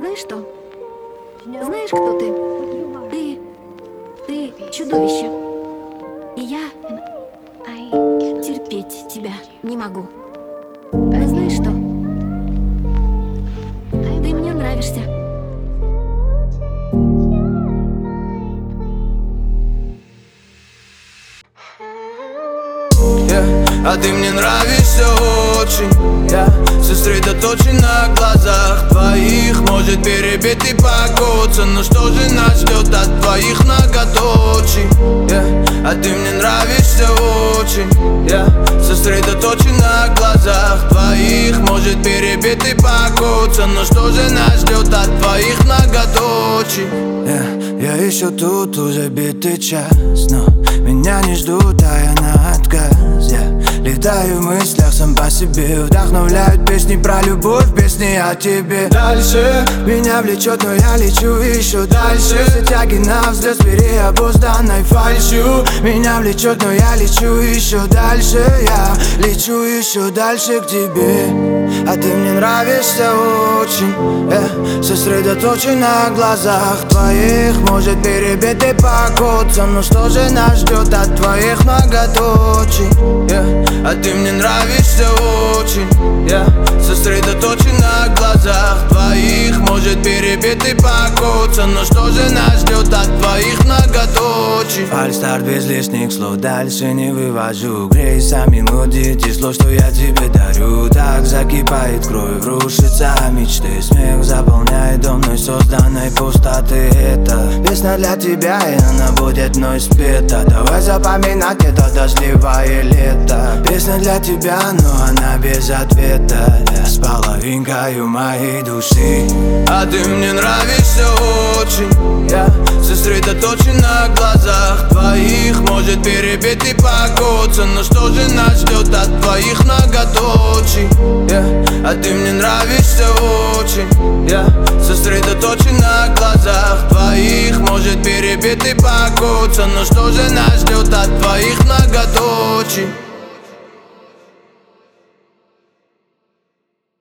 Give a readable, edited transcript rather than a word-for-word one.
Знаешь что? Знаешь, кто ты? Ты чудовище. И я терпеть тебя не могу. Но знаешь что? Ты мне нравишься. А ты мне нравишься очень. Я сосредоточен на глазах твоих. Может перебить и покоцаться, но что же нас ждет от твоих многоточий? А ты мне нравишься очень. Я сосредоточен на глазах твоих. Может перебить и покоцаться, но что же нас ждет от твоих многоточий? Я еще тут уже битый час, но меня не ждут, а я на отказ. Я летаю в мыслях сам по себе. Вдохновляют песни про любовь, песни о тебе. Дальше меня влечет, но я лечу еще дальше. Все тяги на взлет с переобузданной фальшью. Меня влечет, но я лечу еще дальше. Я лечу еще дальше к тебе. А ты мне нравишься очень. Сосредоточен на глазах твоих. Может перебить и покоцаться, но что же нас ждет от твоих многоточий? А ты мне нравишься очень. Я сосредоточен на глазах твоих. Может перебить и покоцаться, но что же нас ждет от твоих многоточий? Фальстарт без лишних слов, дальше не вывожу. Грейся мелодии, тепло, что я тебе дарю. Так закипает кровь, рушится мечты. Смех заполняет дом мной созданной пустоты. Это песня для тебя, и она будет мной спета. Давай запоминать это дождливое лето. Песня для тебя, но она без ответа. С половинкою моей души. А ты мне нравишься очень. Я сосредоточен на глазах твоих. Может перебить и покоцаться, но что же нас ждет от твоих многоточий? А ты мне нравишься очень. Я сосредоточен на глазах твоих. Может перебить и покоцаться, но что же нас ждет от твоих многоточий?